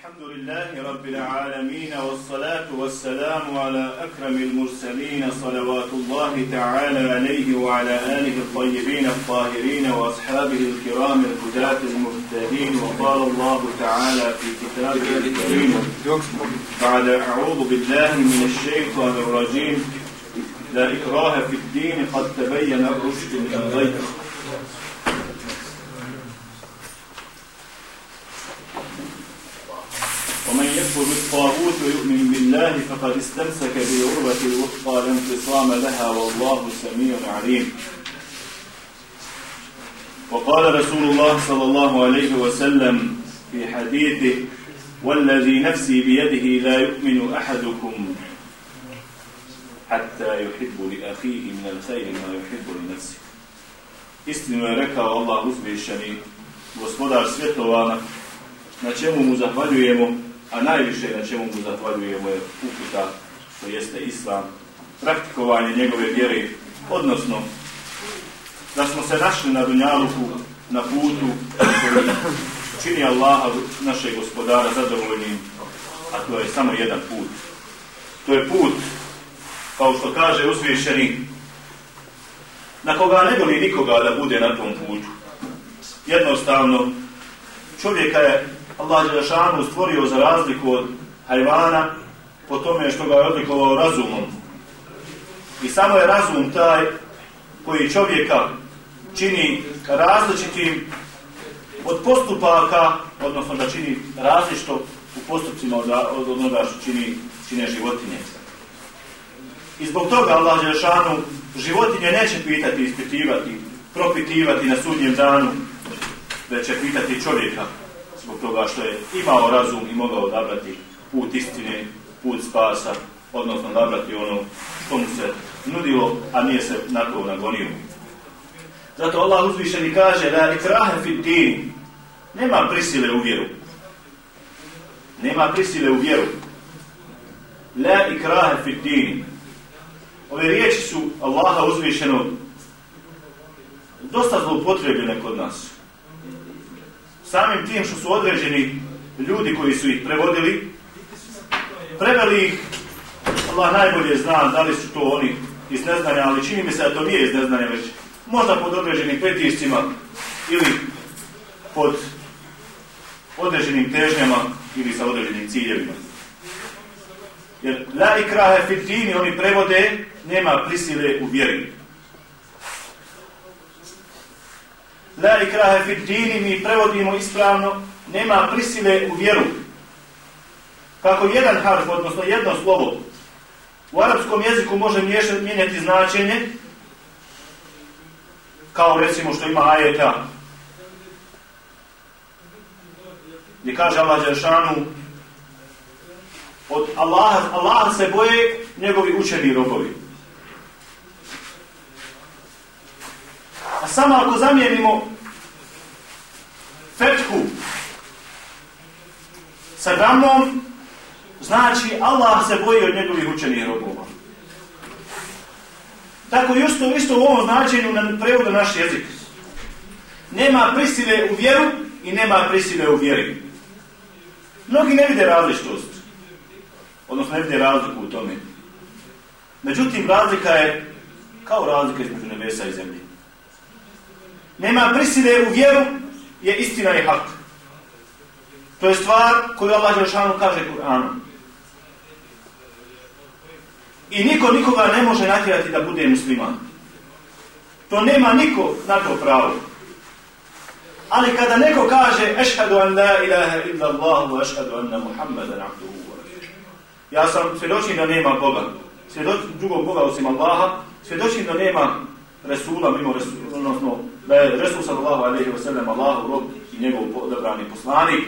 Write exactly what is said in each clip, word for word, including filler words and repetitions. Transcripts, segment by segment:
الحمد لله رب العالمين والصلاة والسلام على أكرم المرسلين صلوات الله تعالى عليه وعلى آله الطيبين الطاهرين وأصحابه الكرام الهداة المهتدين. وقال الله تعالى في كتابه الكريم بعد أعوذ بالله من الشيطان الرجيم: لا إكراه في الدين قد تبين الرشد من الغي. ومن يكفر بالطاغوت ويؤمن بالله فقد استمسك بالعروة الوثقى لا انفصام لها والله سميع عليم. وقال رسول الله صلى الله عليه وسلم في حديثه: والذي نفسي بيده لا يؤمن أحدكم حتى يحب لأخيه من الخير ما يحب لنفسه. Istinu je rekao Allah uzvišeni, gospodar svjetova, na čemu mu zahvaljujemo, a najviše na čemu mu zahvaljujemo je uputa, to jeste Islam, praktikovanje njegove vjere, odnosno da smo se našli na dunjaluku, na putu koji čini Allaha, našeg gospodara, zadovoljnim, a to je samo jedan put. To je put, kao što kaže uzvišeni, na koga ne voli nikoga da bude na tom putu. Jednostavno, čovjeka je Allah dželešanu stvorio za razliku od hajvana po tome što ga je odlikovao razumom. I samo je razum taj koji čovjeka čini različitim od postupaka, odnosno da čini različito u postupcima od onoga što čini, čine životinje. I zbog toga Allah dželešanu životinje neće pitati, ispitivati, propitivati na sudnjem danu, već će pitati čovjeka, zbog toga što je imao razum i mogao odabrati put istine, put spasa, odnosno odabrati ono što mu se nudilo, a nije se na to nagonio. Zato Allah uzvišeni kaže: la ikrahe fid din, nema prisile u vjeru. Nema prisile u vjeru. La ikrahe fid din. Ove riječi su Allaha uzvišenog dosta zloupotrebljene kod nas. Samim tim što su određeni ljudi koji su ih prevodili, preveli ih, Allah najbolje zna da li su to oni iz neznanja, ali čini mi se da to nije iz neznanja, već možda pod određenim pritiscima ili pod određenim težnjama ili sa određenim ciljevima. Jer la ikrahe fid din, oni prevode, nema prisile u vjeri. La ikrahe fid din mi prevodimo ispravno, nema prisile u vjeru. Kako jedan harf, odnosno jedno slovo u arapskom jeziku može mijenjati značenje, kao recimo što ima ajeta gdje kaže Allah dželešanu: od Allaha, Allaha se boje njegovi učeni robovi. A samo ako zamijenimo fethu sa damom, znači Allah se boji od njegovih učenih robova. Tako isto, isto u ovom značenju na prevodu naš jezik. Nema prisile u vjeru i nema prisile u vjeri. Mnogi ne vide različitost, odnosno ne vide razliku u tome. Međutim, razlika je kao razlika između nebesa i zemlje. Nema prisile u vjeru je istina i hak. To je stvar koju Allah dželešanu kaže Kur'anom. I niko nikoga ne može natjerati da bude musliman. To nema niko na to pravo. Ali kada neko kaže: ešhadu an la ilaha illa Allah wa ešhadu anna Muhammadan abduhu wa rasuluhu. Ja sam svjedočim da nema Boga. Svjedočim drugog Boga osim Allaha. Svjedočim da nema Resula mimo Resula, odnosno da je Resul sallallahu alejhi ve sellem Allahu rob i njegov odabrani poslanik.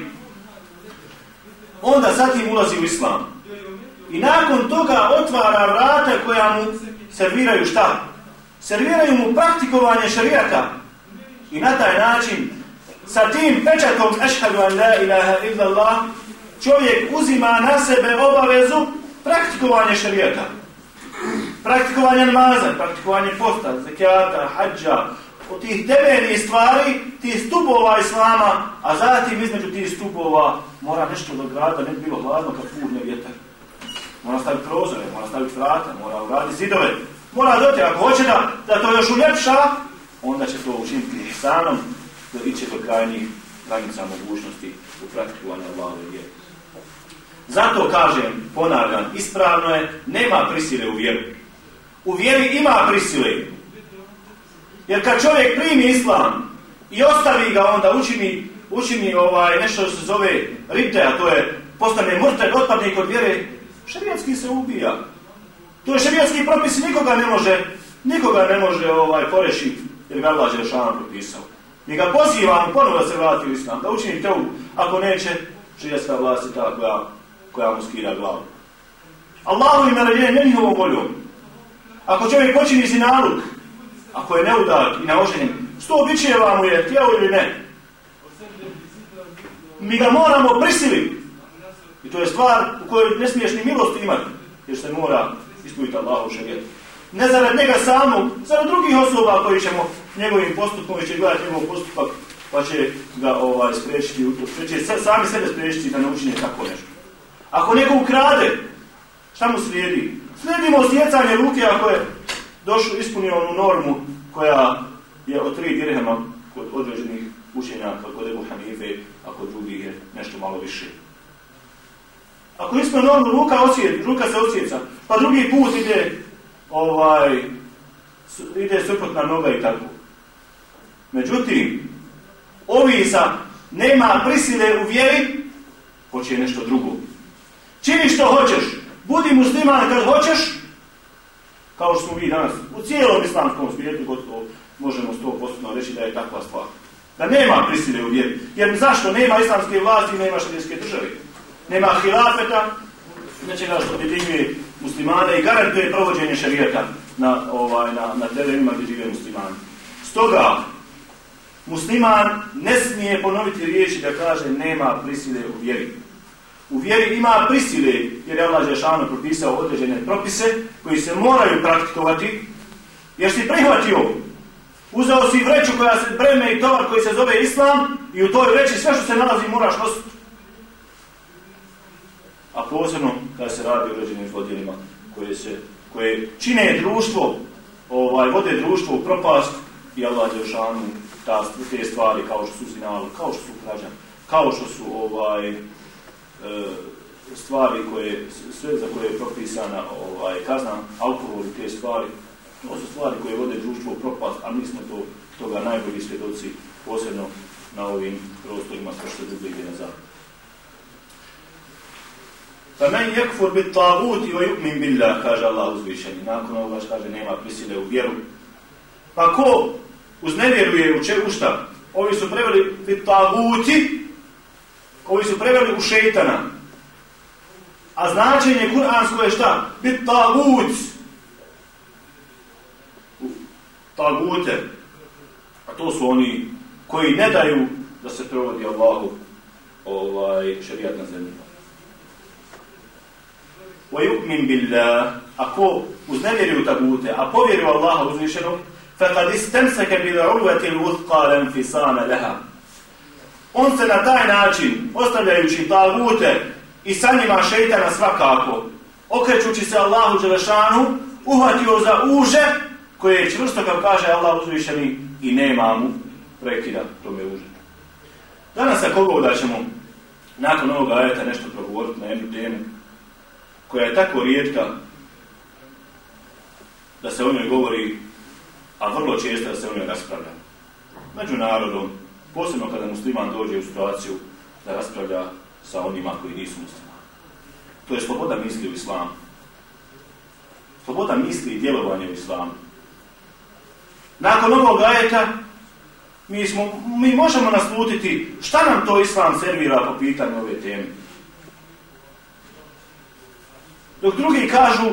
Onda zatim ulazi u Islam. I nakon toga otvara vrata koja mu serviraju šta? Serviraju mu praktikovanje šerijata. I na taj način, sa tim pečatom ešhadu an la ilaha illa Allah, čovjek uzima na sebe obavezu praktikovanje šerijata. Praktikovanje namaza, praktikovanje posta, zekijata, hađa, od tih temeljnih stvari, tih stupova Islama, a zatim između tih stupova mora nešto dograditi, da ne bi bilo hladno kad puhne vjetar. Mora staviti prozore, mora staviti vrata, mora uraditi zidove. Mora doći, ako hoće da, da to još uljepša, onda će to učiniti ihsanom, da iće do krajnjih granica mogućnosti u praktikovanju Allahove vjere. Zato kažem, ponavljam, ispravno je, nema prisile u vjeru. U vjeri ima prisile. Jer kad čovjek primi islam i ostavi ga, onda učini, učini ovaj, nešto što se zove rite, a to je postane murted, otpadnik od vjere, šerijatski se ubija. To je šerijatski propis, nikoga ne može, nikoga ne može ovaj, porešiti, jer ga Allah Đelešanu propisao. Mi ga pozivamo ponovo da se vrati u islam, da učini teubu, ako neće, šerijatska vlast je ta koja, koja mu skida glavu. Allahu im naređenje ne njihovom voljom. Ako čovjek počini zinaluk, ako je neudat i naoženjen, sto bičeva mu je, htjeo ili ne. Mi ga moramo prisiliti. I to je stvar u kojoj ne smiješ ni milost imati, jer se mora ispuniti Allahu šerijet. Ne zarad njega samog, zarad drugih osoba koji ćemo njegovim postupkom, koji će gledati njegov postupak, pa će ga ovaj, spriječiti u to. Će sami sebe spriječiti da ne učine tako nešto. Ako neko ukrade, šta mu slijedi? Slijedimo osjecanje ruke ako je došao, ispunio onu normu koja je od tri dirhema kod određenih učenjaka, kod Ebu Hanife, a kod drugih je nešto malo više. Ako ispunio normu, ruka, osjet, ruka se osjeca, pa drugi put ide, ovaj, ide suprotna noga i tako. Međutim, ovi sa nema prisile u vjeri, hoće nešto drugo. Čini što hoćeš, budi musliman kad hoćeš, kao što smo vi danas, u cijelom islamskom svijetu gotovo možemo sto posto reći da je takva stvar. Da nema prisile u vjeri. Jer zašto? Nema islamske vlasti, nema šerijatske države. Nema hilafeta, nečega što objedinjuje muslimane i garantuje provođenje šerijata na, ovaj, na, na terenima gdje žive muslimani. Stoga, musliman ne smije ponoviti riječi da kaže nema prisile u vjeri. U vjeri ima prisile, jer je Allah Đelešanu propisao određene propise koji se moraju praktikovati, jer si prihvatio, uzeo si vreću koja se breme i tovar koji se zove Islam i u toj vreći sve što se nalazi moraš nositi. A posebno kada se radi o određenim zlodjelima koje, se, koje čine društvo, ovaj, vode društvo u propast i Allah Đelešanu te stvari kao što su zinali, kao što su krađan, kao što su ovaj, stvari koje, sve za koje je propisana ovaj, kazna, alkohol i te stvari, to su stvari koje vode društvo u propast, a mi smo to, toga najbolji svjedoci, posebno na ovim prostorima kao što drugo ide nazad. Pa men yekfur bit taguti wa yu'min billah, kaže Allah uzvišeni. Nakon ovoga kaže nema prisile u vjeru. Pa ko uznevjeruje u čemu šta? Ovi su preveli bit taguti, ovi su preveli u šejtana. A značenje kuransko je šta? Bit tagut. Tagute. A to su oni koji ne daju da se provodi Allahu ovaj, šerijat na zemlji. وَيُؤْمِنْ بِاللَّهِ Ako uznevjeruju tagute, a povjeruju Allaha uzvišenog, فَقَدْ إِسْتَمْسَكَ بِالْعُرْوَةِ الْوُثْقَى لَا انْفِصَامَ لَهَا On se na taj način, ostavljajući tagute i sa njima šejtana svakako, okrećući se Allahu Đelešanu, uhvatio za uže, koje je čvrsto, kao kaže Allah uzvišeni, i nema mu prekida tome uže. Danas ako god da ćemo nakon ovoga ajeta nešto progovoriti na jednu temu, koja je tako rijetka da se o njoj govori, a vrlo često da se o njoj raspravlja. Među narodom, posebno kada musliman dođe u situaciju da raspravlja sa onima koji nisu muslimani. To je sloboda misli u islamu. Sloboda misli i djelovanja u islamu. Nakon ovog ajeta mi, smo, mi možemo naslutiti šta nam to islam servira po pitanju ove teme. Dok drugi kažu,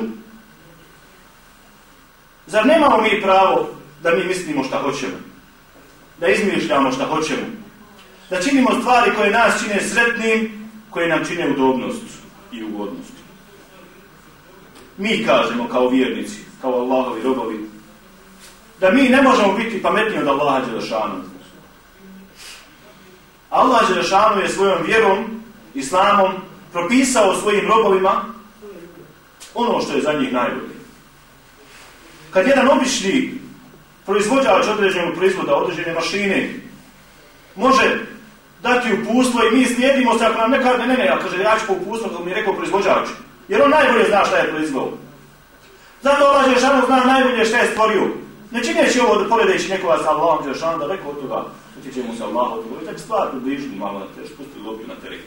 zar nemamo mi pravo da mi mislimo šta hoćemo, da izmišljamo šta hoćemo, da činimo stvari koje nas čine sretnim, koje nam čine udobnost i ugodnost. Mi kažemo kao vjernici, kao Allahovi robovi, da mi ne možemo biti pametniji od Allaha dželešanu. Allah dželešanu je svojom vjerom, islamom, propisao svojim robovima ono što je za njih najbolje. Kad jedan obični proizvođač određenog proizvoda, određene mašine, može dati uputstvo i mi slijedimo se, ako nam ne kaže, ne, ne, ne, ja kaže, ja ću po uputstvo, kako mi je rekao proizvođač, jer on najbolje zna šta je proizveo. Zato Allah dželešanu zna najbolje šta je stvorio. Ne čineći ovo da poredeći nekoga sa Allahom dželešanu, da rekao od toga, utječemo se Allah od toga, i tako stvar približili malo na teren, spustili lopiju na teren.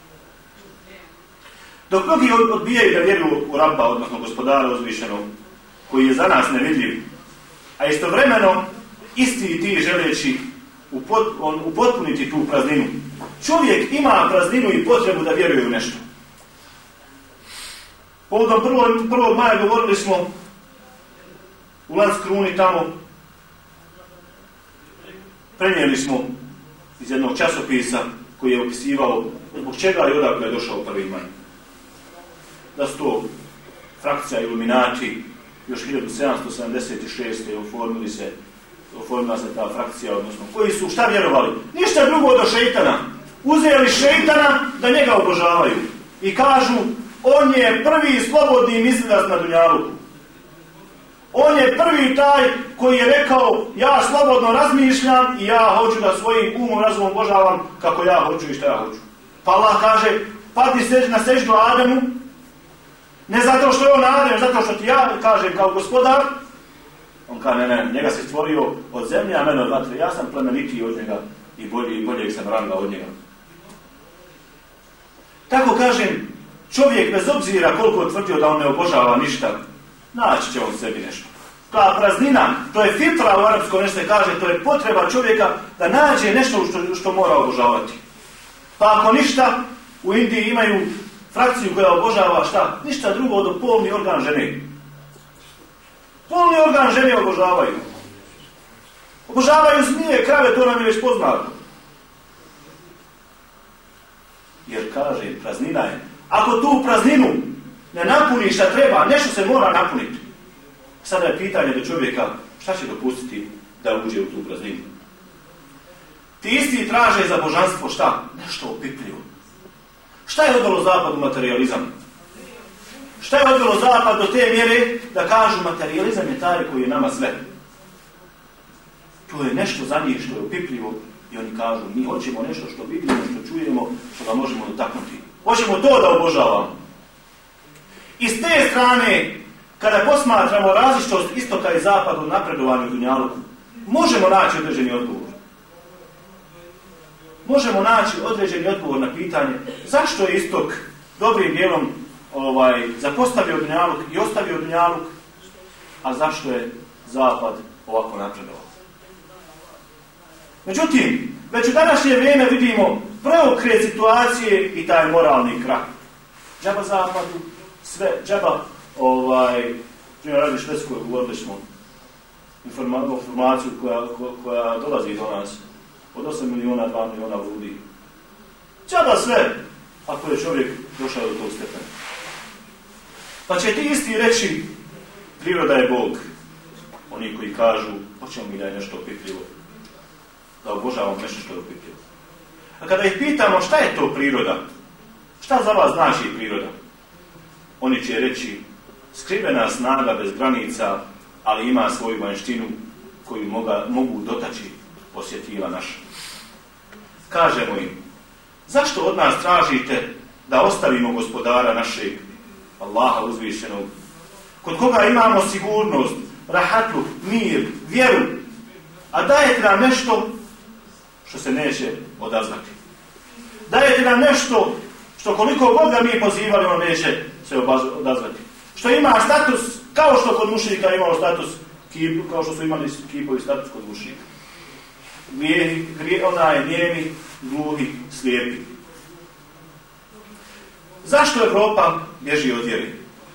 Dok mnogi odbijaju da vjeruju u Rabba, odnosno gospodara uzvišenog, koji je za nas nevidljiv, a istovremeno isti i ti želeći upotpuniti tu prazninu. Čovjek ima prazninu i potrebu da vjeruje u nešto. Povodom prvog, prvog maja govorili smo u Landskroni tamo, prenijeli smo iz jednog časopisa koji je opisivao zbog čega i odakle je došao prvi maj. Da su to frakcija Iluminati, još hiljadu sedamsto sedamdeset šeste. oformili se, oformila se ta frakcija, odnosno koji su šta vjerovali? Ništa drugo do šeitana. Uzeli šeitana da njega obožavaju. I kažu, on je prvi slobodni mislilac na dunjaluku. On je prvi taj koji je rekao, ja slobodno razmišljam i ja hoću da svojim umom razumom obožavam kako ja hoću i šta ja hoću. Pa Allah kaže, padni sež na seždu Ademu, ne zato što je on Adem, zato što ti ja kažem kao gospodar. On kaže, ne, ne, njega se stvorio od zemlje, a mene od vatre. Ja sam plemenitiji od njega i bolji, i boljeg sam ranga od njega. Tako kažem, čovjek bez obzira koliko tvrdio da on ne obožava ništa, naći će on sebi nešto. Ta praznina, to je fitra u arapskom nešto se kaže, to je potreba čovjeka da nađe nešto što, što mora obožavati. Pa ako ništa, u Indiji imaju frakciju koja obožava šta? Ništa drugo od polni organ žene. Polni organ žene obožavaju. Obožavaju zmije, krave, to nam je već poznato. Jer kaže, praznina je. Ako tu prazninu ne napuni šta treba, nešto se mora napuniti. Sada je pitanje do čovjeka šta će dopustiti da uđe u tu prazninu. Ti isti traže za božanstvo šta? Nešto opipljivo. Šta je odvelo zapad u materializam? Šta je odvelo zapad do te mjere da kažu materializam je taj koji je nama sve? To je nešto za njih što je opipljivo i oni kažu mi hoćemo nešto što vidimo, što čujemo, što ga možemo dotaknuti. Hoćemo to da obožavamo. I s te strane, kada posmatramo različitost istoka i zapada u napredovanju dunjaluku, možemo naći određeni odgovor. Možemo naći određeni odgovor na pitanje zašto je istok dobrim dijelom ovaj, zapostavio dunjaluk i ostavio dunjaluk, a zašto je zapad ovako napredovao. Međutim, već u današnje vrijeme vidimo preokret situacije i taj moralni krah. Džaba zapadu, sve, džaba, ovaj, primjer radi Švedskoj, govorili smo informa- informaciju koja, koja dolazi do nas, od osam miliona, dva miliona ljudi. Džaba sve, ako je čovjek došao do tog stepena. Pa će ti isti reći, priroda je Bog. Oni koji kažu, hoćemo mi da je nešto opipljivo. Da obožavamo nešto što je opipljivo. A kada ih pitamo šta je to priroda, šta za vas znači priroda? Oni će reći, skrivena snaga bez granica, ali ima svoju vanjštinu koju moga, mogu dotaći osjetila naša. Kažemo im, zašto od nas tražite da ostavimo gospodara našeg, Allaha uzvišenog, kod koga imamo sigurnost, rahatlu, mir, vjeru, a dajete nam nešto što se neće odazvati. Dajete nam nešto što koliko god ga mi pozivali, on neće se odazvati. Što ima status, kao što kod mušrika imao status, kip, kao što su imali kipovi status kod mušrika. Onaj nijemi, gluhi, slijepi. Zašto Evropa bježi od vjere?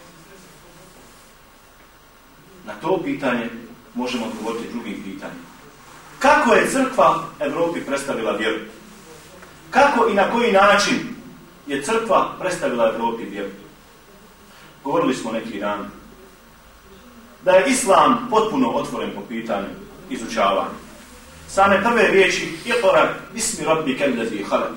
Na to pitanje možemo odgovoriti drugim pitanjem. Kako je crkva Evropi predstavila vjeru? Kako i na koji način je crkva predstavila Evropi vjeru? Govorili smo neki dan da je Islam potpuno otvoren po pitanju izučavanja. Same prve riječi Iqra bismi rabbika allazi khalaq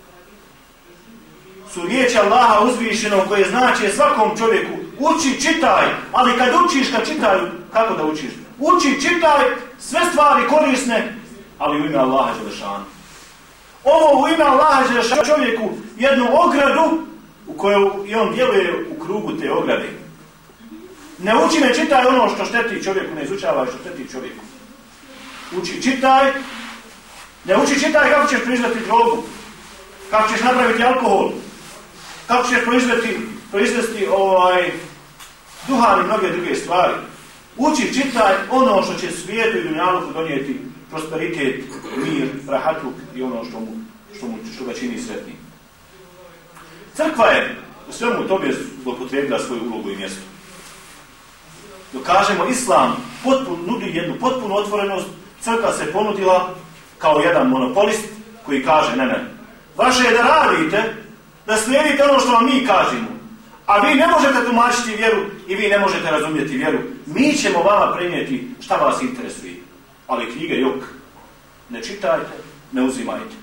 su riječi Allaha uzvišenog koje znače svakom čovjeku uči, čitaj, ali kad učiš, kad čitaju, kako da učiš? Uči, čitaj, sve stvari korisne, ali u ime Allaha dželešanu. Ovo u ime Allaha dželešanu čovjeku jednu ogradu u kojoj i on djeluje u krugu te ograde. Ne uči, ne čitaj ono što šteti čovjeku, ne izučavaj što šteti čovjeku. Uči, čitaj, ne uči, čitaj kako ćeš proizvesti drogu, kako ćeš napraviti alkohol, kako ćeš proizvesti, proizvesti ovaj, duhan i mnoge druge stvari. Uči, čitaj ono što će svijetu i dunjaluku donijeti prosperitet, mir, rahatluk i ono što, mu, što, mu, što ga čini sretnim. Crkva je u svemu tome zloupotrijebila svoju ulogu i mjesto. Dok kažemo Islam potpun, nudi jednu potpunu otvorenost, crkva se ponudila kao jedan monopolist koji kaže ne, ne, vaše je da radite, da slijedite ono što vam mi kažemo, a vi ne možete tumačiti vjeru i vi ne možete razumjeti vjeru. Mi ćemo vama prenijeti šta vas interesuje. Ali knjige jok, ne čitajte, ne uzimajte.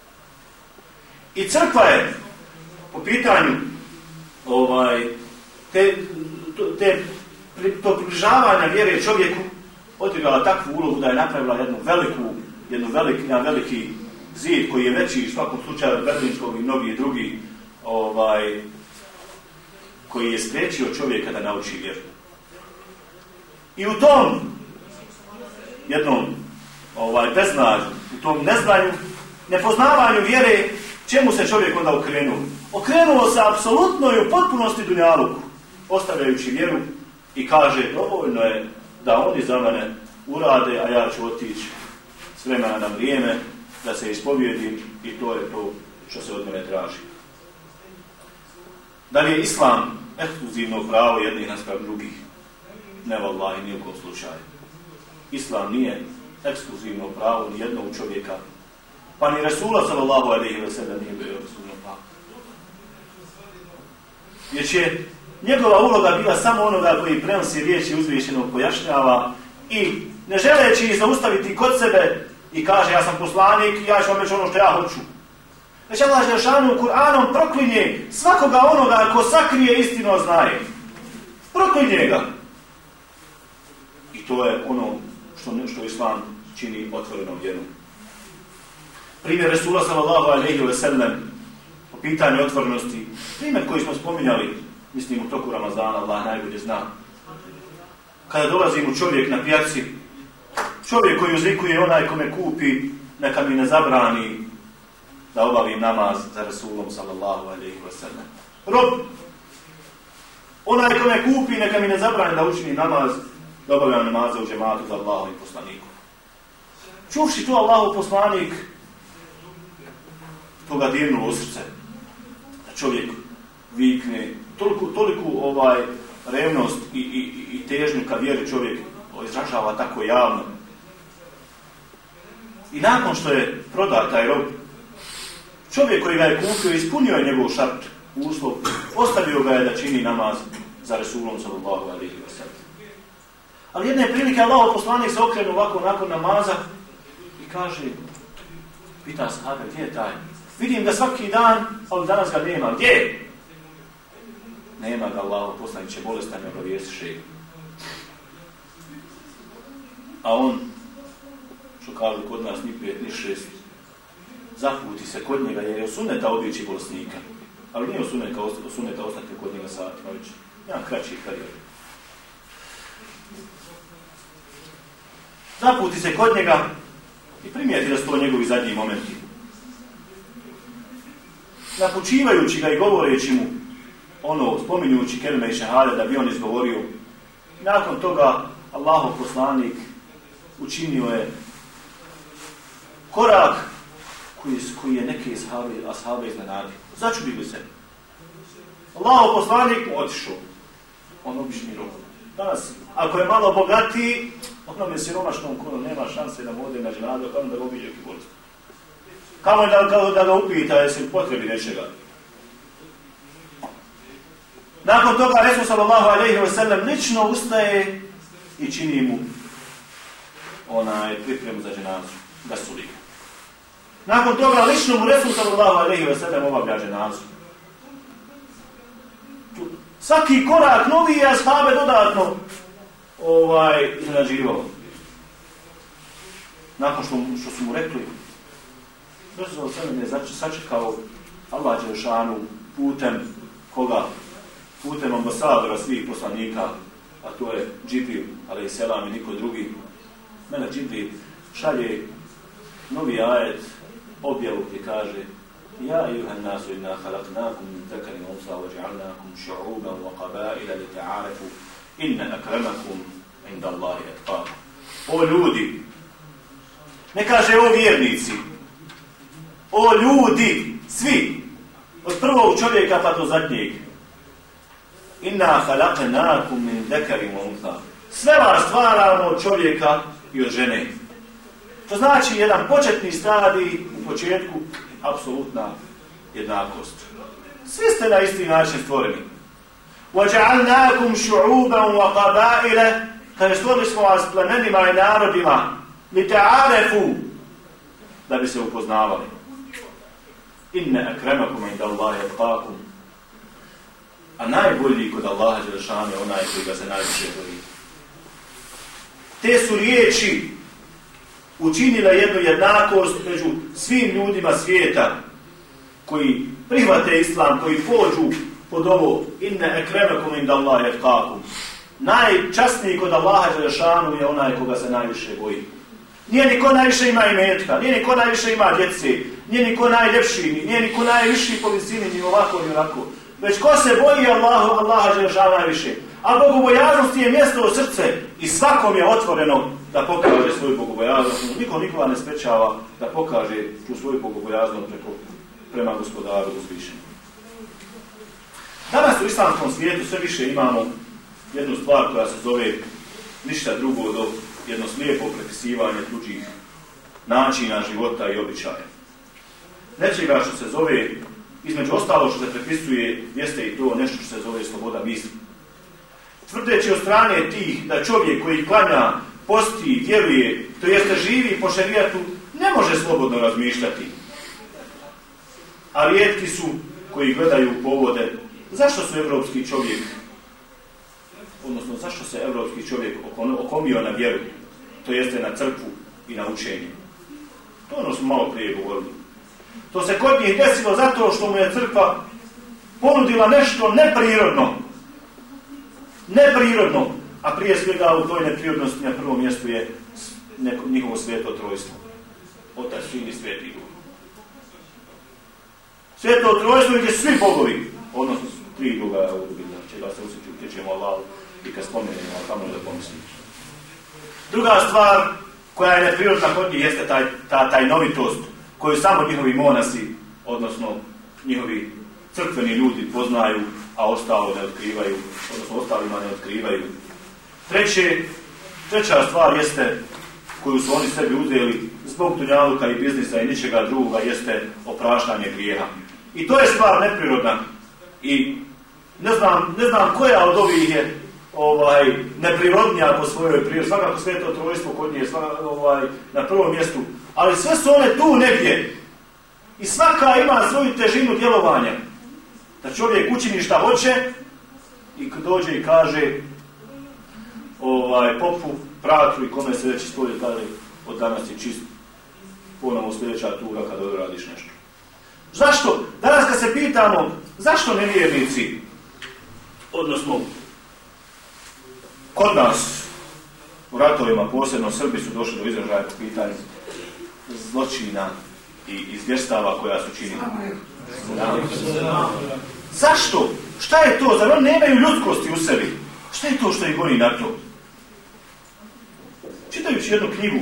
I crkva je po pitanju ovaj, te, te, to približavanja vjere čovjeku odigrala takvu ulogu da je napravila jednu veliku, jednu veliki, jedan veliki zid koji je veći u svakom slučaju od Berlinskog i mnogih drugi, ovaj, koji je spriječio čovjeka da nauči vjeru. I u tom jednom ovaj, beznađu, u tom neznanju, nepoznavanju vjere, čemu se čovjek onda okrenuo? Okrenuo se apsolutno i u potpunosti dunjaluku, ostavljajući vjeru i kaže dovoljno je da oni za mene urade, a ja ću otići s vremena na vrijeme da se ispovijedim i to je to što se od mene traži. Da li je Islam ekskluzivno pravo jednih naspram drugih? Ne vallahi, ni u kom slučaju. Islam nije ekskluzivno pravo ni jednog čovjeka, pa ni Resula sallallahu alejhi ve sellem nije bio ekskluzivno pravo. Jer će njegova uloga bila samo onoga koji prenosi riječi uzvišenog, pojašnjava i ne želeći ih zaustaviti kod sebe i kaže ja sam poslanik i ja ću vam reći ono što ja hoću. Već Allah dželešanu Kur'anom proklinje svakoga onoga ko sakrije istinu o znaje. Proklinje ga. I to je ono što, što Islam čini otvorenom vjerom. Primjer Resula sallallahu alejhi ve sellem po pitanju otvorenosti, primjer koji smo spominjali, mislim u toku Ramazana, Allah najbolje zna. Kada dolazi mu čovjek na pijaci, čovjek koji uzvikuje onaj kome kupi, neka mi ne zabrani da obavim namaz za Rasulom sallallahu alejhi ve sellem. Rob, onaj kome kupi, neka mi ne zabrani da učinim namaz, da obavljam namaze u džematu za Allahovim poslanikom. Čuvši to Allahov poslanik, to ga dirnulo u srce. Da čovjek vikne, toliko, toliko ovaj revnost i, i, i težnju kad vjeri čovjek izražava tako javno. I nakon što je prodat taj rob, čovjek koji ga je kupio ispunio je njegov šart, uslov, ostavio ga je da čini namaz za Resulom sallallahu alejhi ve sellem. Ali jedne prilike Allahov poslanik se okrenu ovako nakon namaza i kaže, pita sahabe, gdje je taj? Vidim ga svaki dan, ali danas ga nema. Gdje je? Nema ga, Allahov poslanik će bolestan i obavijestiše. A on, što kažu kod nas, ni pet, ni šest, zaputi se kod njega jer je osuneta obići bolesnika. Ali nije osuneta, osuneta ostati kod njega satima, već jedan kraći karijer. Zaputi se kod njega i primijeti da su to njegovi zadnji momenti. Napučivajući ga i govoreći mu ono, spominjući kelime i šehade da bi on izgovorio. Nakon toga Allahov poslanik učinio je korak koji, koji je neke ashabe, ashabe iznenadio. Začudili se. Allahov poslanik mu otišao. On obični rob. Danas, ako je malo bogatiji, onom je siromašnom konom, nema šanse da mu ode na dženadu, kao da ga obiđe ki bolest. Kao da, da ga upita, jesi potrebi nečega. Nakon toga Resul sallallahu alejhi ve sellem lično ustaje i čini mu onaj pripremu za dženazu, da suli. Nakon toga lično mu Resul sallallahu alejhi ve sellem obavlja dženazu. Svaki korak novi je ashabe dodatno ovaj, iznenađivao. Nakon što, što su mu rekli, Resul sallallahu alejhi ve sellem je sačekao Allah dželešanu putem koga? Putem ambasadora svih poslanika, a to je Džibril alejselam i niko drugi. Melek Džibril šalje novi ajet, objavu gdje kaže: Ja ejuhan nasu inna khalaqnakum min zakarin wa unsa wa ja'alnakum shu'uban wa qaba'ila lita'arafu inna akramakum inda Allahi atqakum. O ljudi, ne kaže o vjernici, o ljudi, svi, od prvog čovjeka pa do zadnjeg. Inna khalaqnakum min zakarin wa unsa. Sve vas stvaramo od čovjeka i od žene. To znači jedan početni stadij u početku, apsolutna jednakost. Svi ste na isti način stvoreni. وَجَعَلْنَاكُمْ شُعُوبًا وَقَبَائِلَ. Kada stvorili smo vas plemenima i narodima, لِتَعَارَفُوا, da bi se upoznavali. إِنَّ أَكْرَمَكُمْ عِنْدَ اللَّهِ أَتْقَاكُمْ. A najbolji kod Allaha dželešanu je onaj koji ga se najviše boji. Te su riječi učinila jednu jednakost među svim ljudima svijeta koji prihvate islam, koji pođu pod ovo inne ekremekum inda Allahi atqakum. Najčasniji kod Allaha dželešanu je onaj koga se najviše boji. Nije niko najviše ima imetka, nije niko najviše ima djece, nije niko najljepši, nije niko najviši po visini, ni ovako ni onako. Već ko se boji Allahu, Allaha dželešanu najviše. A bogobojaznost je mjesto u srce i svakom je otvoreno da pokaže svoju bogobojaznost. Niko nikoga ne sprečava da pokaže tu svoju bogobojaznost preko, prema gospodaru uzvišenom. Danas u islamskom svijetu sve više imamo jednu stvar koja se zove ništa drugo do jedno slijepo prepisivanje tuđih načina života i običaja. Nečega što se zove, između ostalo što se prepisuje, jeste i to nešto što se zove sloboda misli. Tvrdeći od strane tih da čovjek koji klanja, posti, vjeruje, to jeste živi po šerijatu, ne može slobodno razmišljati. A rijetki su koji gledaju povode zašto su evropski čovjek, odnosno zašto se evropski čovjek okomio na vjeru, to jeste na crkvu i na učenje. To ono smo malo prije govorili. To se kod njih desilo zato što mu je crkva ponudila nešto neprirodno. Neprirodno, a prije svega u toj neprirodnosti na prvom mjestu je neko, njihovo sveto trojstvo. Otac, Sin i Sveti Duh. Sveto trojstvo gdje svi bogovi, odnosno tri Boga, čega se usjeću, utječemo Allahu i kad spomenemo, ali tamo da pomislimo. Druga stvar koja je neprirodna kod njih jeste taj, ta tajnovitost koju samo njihovi monasi, odnosno njihovi crkveni ljudi poznaju, a ostalo ne otkrivaju, odnosno ostalima ne otkrivaju. Treće, treća stvar jeste, koju su oni sebi uzeli zbog dunjaluka i biznisa i ničega drugoga, jeste opraštanje grijeha. I to je stvar neprirodna. I ne znam, ne znam koja od ovih je ovaj, neprirodnija po svojoj prirodi. Svakako sveto trojstvo kod nje je ovaj, na prvom mjestu. Ali sve su one tu negdje. I svaka ima svoju težinu djelovanja. Da čovjek učini šta hoće i kad dođe i kaže ovaj, popu, pratru i kome se već ispolje, kaže od danas je čist, ponovno sljedeća tura kada odradiš nešto. Zašto? Danas kad se pitamo zašto nevjernici, odnosno kod nas u ratovima, posebno Srbi su došli do izražaja po pitanju zločina i izvjerstava koja su činili. Zašto? Šta je to? Zar oni nemaju ljudskosti u sebi? Šta je to što ih goni na to? Čitajući jednu knjigu,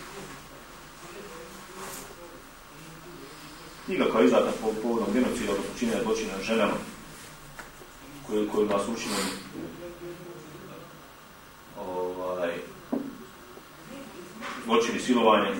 knjiga koja je izdata po povodom genocida, odnosno činjenja zločina nad ženama, koje, kojima su učinjeni ovaj, zločini silovanja.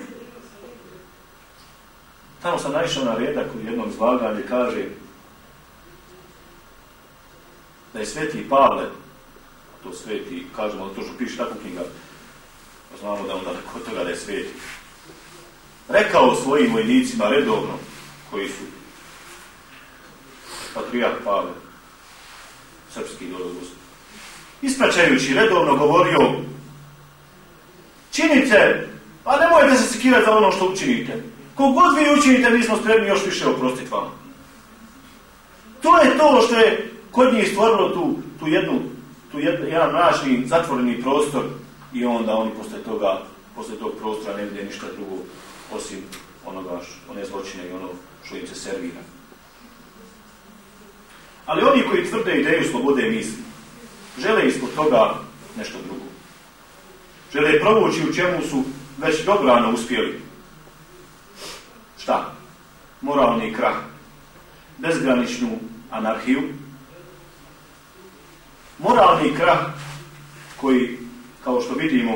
Tamo sam naišao na redak u jednom izlaganju gdje kaže da je Sveti Pavle to sveti, kažemo da to što piše tako knjiga, znamo da onda kod toga da je sveti. Rekao svojim vojnicima redovno, koji su patrijarh Pavle, srpski dologos, ispraćajući redovno govorio: činite, a nemojte se sekirati za ono što učinite. Kogod vi učinite, mi smo spremni još više oprostiti vam. To je to što je kod njih stvorilo tu, tu jednu, tu jed, jedan mračni, zatvoreni prostor i onda oni posle toga, posle tog prostora ne vide ništa drugo osim onoga, one zločine i ono što im se servira. Ali oni koji tvrde ideju slobode misli, žele ispod toga nešto drugo. Žele provući u čemu su već dobrano uspjeli. Šta? Moralni krah, bezgraničnu anarhiju, moralni krah koji, kao što vidimo,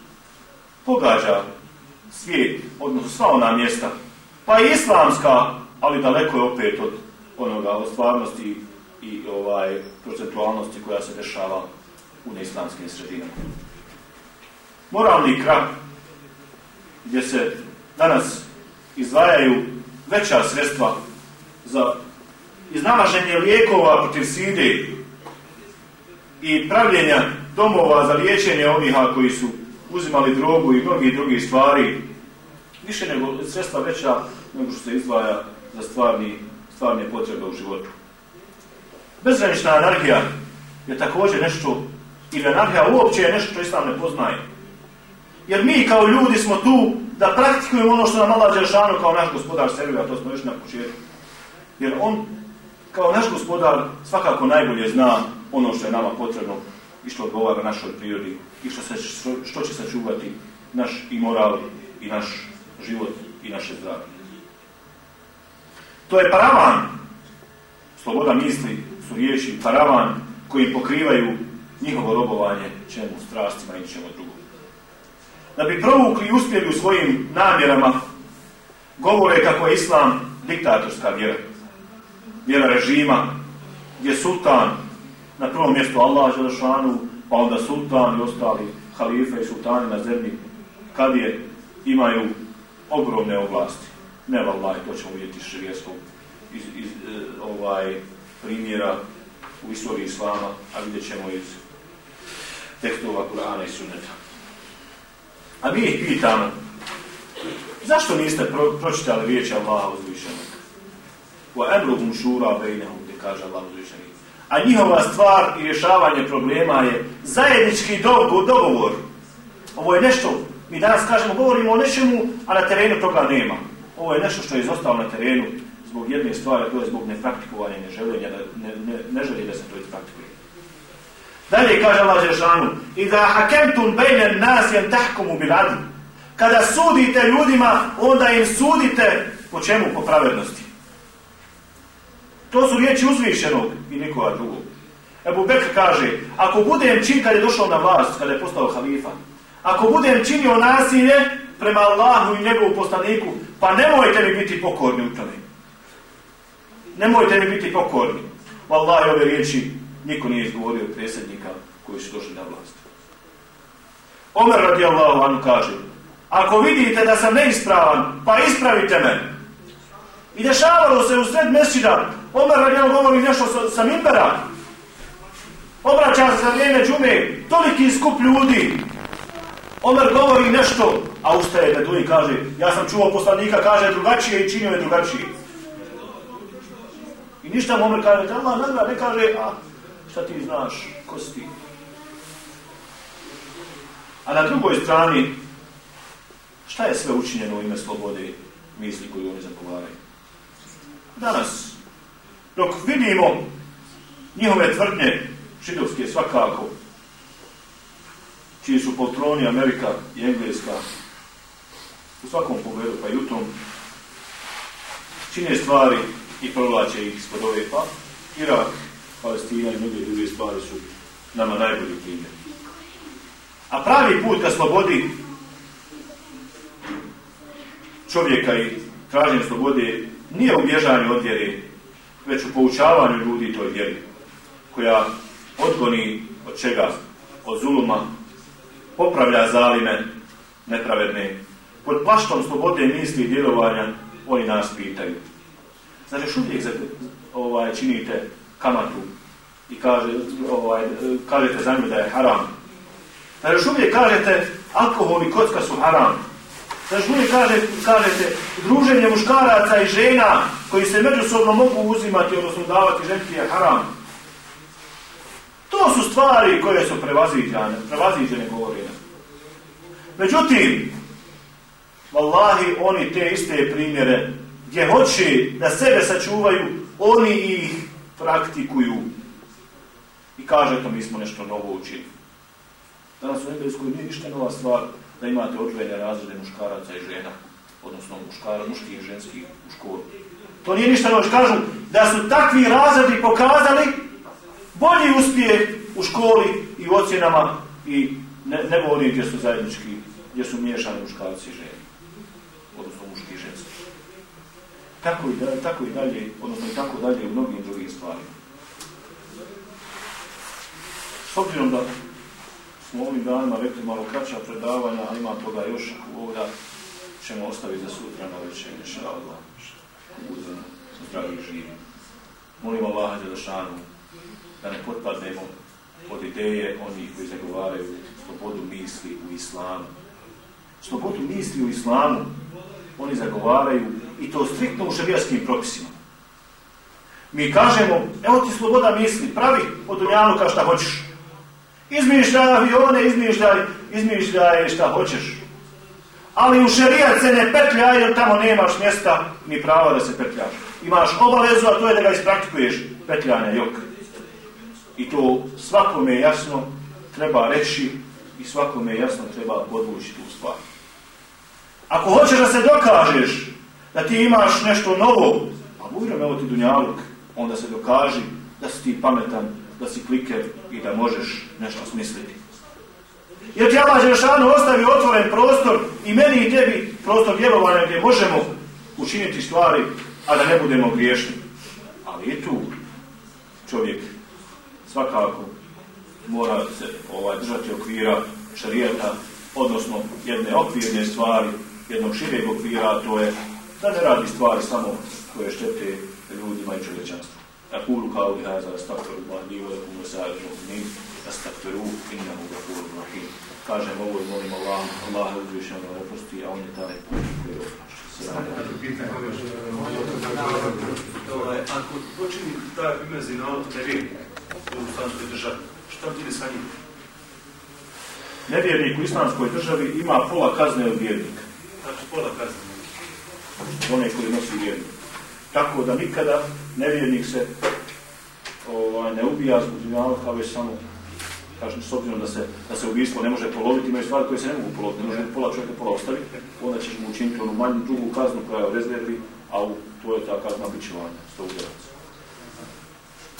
pogađa svijet, odnosno sva ona mjesta, pa i islamska, ali daleko je opet od onoga, od stvarnosti i ovaj procentualnosti koja se dešava u neislamskim sredinama. Moralni krah gdje se danas izdvajaju veća sredstva za iznalaženje lijekova protiv side i pravljenja domova za liječenje onih koji su uzimali drogu i mnogih drugih stvari, više nego sredstva veća nego što se izdvaja za stvarni, stvarne potrebe u životu. Bezgranična anarhija je također nešto, ili anarhija uopće je nešto što islam ne poznaje. Jer mi kao ljudi smo tu da praktikujemo ono što nam Allah Đelešanu kao naš gospodar servira, to smo još na početku. Jer on kao naš gospodar svakako najbolje zna ono što je nama potrebno i što odgovara našoj prirodi i što, se, što će sačuvati naš i moral i naš život i naše zdravlje. To je paravan, sloboda misli su riječi paravan koji pokrivaju njihovo robovanje čemu, strastima i čemu drugom. Da bi provukli i uspjeli u svojim namjerama, govore kako je islam diktatorska vjera. Vjera režima, gdje sultan, na prvom mjestu Allah Đelešanu, pa onda sultan i ostali halife i sultani na zemlji, kad je, imaju ogromne ovlasti. Ne vallahi, to ćemo vidjeti iz šerijatskog iz, iz, ovaj, primjera u istoriji islama, a vidjet ćemo iz tekstova Kur'ana i Sunneta. A mi ih pitamo, zašto niste pro, pročitali riječi Allaha uzvišenog? Wa amruhum shura bainahum, gdje kaže Allah uzvišeni. A njihova stvar i rješavanje problema je zajednički dogovor. Ovo je nešto, mi danas kažemo, govorimo o nečemu, a na terenu toga nema. Ovo je nešto što je izostalo na terenu zbog jedne stvari, to je zbog nepraktikovanja, neželjenja, ne, ne, ne želi da se to ispraktikuje. Dalje kaže Allah Đelešanu: "Iza hakemtum bejne nas tahkumu bil adl." Kada sudite ljudima, onda im sudite po čemu? Po pravednosti. To su riječi uzvišenog i nikoga drugog. Ebu Bekr kaže: ako budem čin, kad je došao na vlast, kada je postao halifa, ako budem činio nasilje prema Allahu i njegovu poslaniku, pa nemojte mi biti pokorni u tome. Nemojte mi biti pokorni. Wallahi, ove riječi niko nije izgovorio od predsjednika koji su došli na vlast. Omer radijallahu anhu kaže: ako vidite da sam neispravan, pa ispravite me. I dešavalo se u sred mesdžida, Omer radijallahu govori nešto sa, sa minbera. Obraća se za vrijeme džume, toliki skup ljudi. Omer govori nešto, a ustaje Beduin i kaže: ja sam čuo poslanika, kaže drugačije i činio je drugačije. I ništa mu Omer kaže, Allah nagrada, ne kaže: a šta ti znaš, ko si ti? A na drugoj strani, šta je sve učinjeno u ime slobode misli koju oni zagovaraju? Danas, dok vidimo njihove tvrdnje, židovske svakako, čiji su poltroni Amerika i Engleska, u svakom pogledu, pa i u tom, čine stvari i provlače ih ispod ove, pa Irak, Palestina i mnoge druge stvari su nama najbolji primjer. A pravi put ka slobodi čovjeka i traženju slobode nije u bježanju od vjere, već u poučavanju ljudi toj vjeri, koja odgoni od čega? od zuluma, popravlja zalime nepravedne. Pod plaštom slobode misli i djelovanja oni nas pitaju. Znači, još uvijek ovaj, činite kamatu i kaže, ovaj, kažete za nju da je haram. Znači, još uvijek kažete alkohol i kocka su haram. Znači, uvijek kažete, kažete druženje muškaraca i žena koji se međusobno mogu uzimati, odnosno davati ženki je haram. To su stvari koje su prevaziđene, prevaziđene govorine. Međutim, vallahi, oni te iste primjere gdje hoće da sebe sačuvaju, oni ih praktikuju. I kaže to mi smo nešto novo učili. Danas u Engleskoj nije ništa nova stvar da imate odvojene razrede muškaraca i žena, odnosno muškara, muških i ženskih u školi. To nije ništa novo. Kažu da su takvi razredi pokazali bolji uspjeh u školi i u ocjenama i ne, nego oni gdje su zajednički, gdje su miješani muškarci i žene, odnosno muški i ženski. Tako i, da, tako i dalje, odnosno i tako dalje u mnogim drugim stvarima. S obzirom da smo ovim danima rekli malo kraća predavanja, a ima toga još ovdje, ćemo ostaviti za sutra na večer, inša Allah, budemo zdravi i živi. Molim Allaha dželešanu da ne potpadnemo pod ideje onih koji zagovaraju slobodu misli u islamu. Slobodu misli u islamu oni zagovaraju i to striktno u šerijskim propisima. Mi kažemo, evo ti sloboda misli, pravi od dunjaluka šta hoćeš. Izmišljaj avione, izmišljaj, izmišljaj šta hoćeš. Ali u šerijat se ne petljaj jer tamo nemaš mjesta ni prava da se petljaš. Imaš obavezu, a to je da ga ispraktikuješ petljanja jok. I to svakome jasno treba reći i svakome jasno treba podvući tu stvar. Ako hoćeš da se dokažeš da ti imaš nešto novo, pa bujrom, evo ti dunjaluk, onda se dokaži da si ti pametan, da si kliker i da možeš nešto smisliti. Jer ti Allah dželešanu ostavi otvoren prostor i meni i tebi prostor djelovanja gdje možemo učiniti stvari, a da ne budemo griješni. Ali i tu čovjek svakako mora se ovaj, držati okvira šerijata, odnosno jedne okvirne stvari, jednog šireg okvira, a to je da ne radi stvari samo koje štete ljudima i čovječanstvu. Aqulu qawli hadha astaghfirullah li wa lakum wa sa'iril mu'minin astaghfiruhu innahu ghafurur rahim. Kažem ovo i molim Allah, Allah je uzvišen da oprosti, a on je taj koji oprašta. Ako počini taj imezi na auto nevjernik u islamskoj državi, šta bude sa njim? Nevjernik u islamskoj državi ima pola kazne od vjernika. Znači pola kazne? One koji nosi vjernik. Tako da nikada nevjernik se ovaj, ne ubija zbog dunjaluka, već samo, kažem, s obzirom da se, da se ubijstvo ne može poloviti, imaju stvari koje se ne mogu poloviti, ne može pola čovjeka pola ostaviti, onda ćeš mu učiniti onu manju drugu kaznu koja je u rezervi, a u, to je ta kazna bičevanja, sto udjelaca.